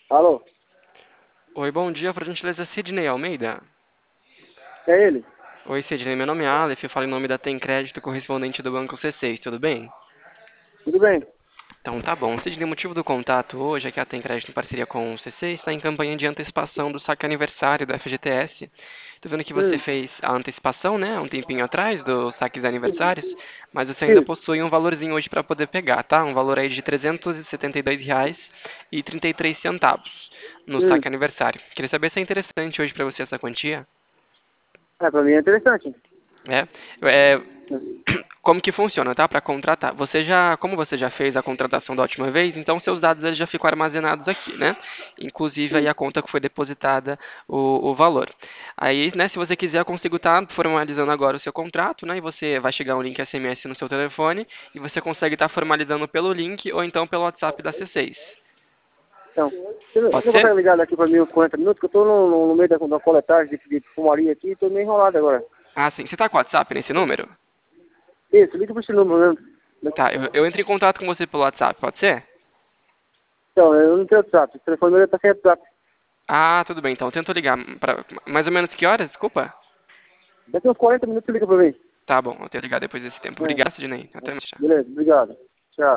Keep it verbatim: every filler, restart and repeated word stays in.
Alô? Oi, bom dia, por gentileza, Sidney Almeida. É ele? Oi, Sidney, meu nome é Aleph, eu falo em nome da Tem Crédito, correspondente do Banco C seis, tudo bem? Tudo bem? Então tá bom. Sidney, o motivo do contato hoje é que a Tem Crédito, em parceria com o C seis, está em campanha de antecipação do saque aniversário do F G T S. Tô vendo que você Hum, fez a antecipação, né, um tempinho atrás, dos saques aniversários, mas você ainda isso. possui um valorzinho hoje para poder pegar, tá? Um valor aí de trezentos e setenta e dois reais e trinta e três centavos no Hum. saque aniversário. Queria saber se é interessante hoje para você essa quantia. É, pra mim é interessante. É, é, como que funciona, tá? Para contratar. Você já, como você já fez a contratação da última vez, então seus dados eles já ficam armazenados aqui, né? Inclusive aí Hum. a conta que foi depositada o, o valor. Aí, né, se você quiser, eu consigo estar formalizando agora o seu contrato, né? E você vai chegar um link S M S no seu telefone e você consegue estar formalizando pelo link ou então pelo WhatsApp da C seis. Então, você, Pode você ser? consegue ligar daqui pra mim uns quarenta minutos? Que eu tô no, no- no meio da, da coletagem de, de fumaria aqui e tô meio enrolado agora. Ah, sim. Você tá com o WhatsApp nesse número? Isso, liga pra esse número mesmo. Tá, eu, eu entro em contato com você pelo WhatsApp, pode ser? Então, eu não tenho WhatsApp. O telefone meu tá sem WhatsApp. Ah, tudo bem, então. Eu tento ligar para mais ou menos que horas? Desculpa. Daqui uns quarenta minutos você liga pra mim. Tá bom, eu tenho que ligar depois desse tempo. É, Obrigado, Sidney. Até mais. beleza, obrigado.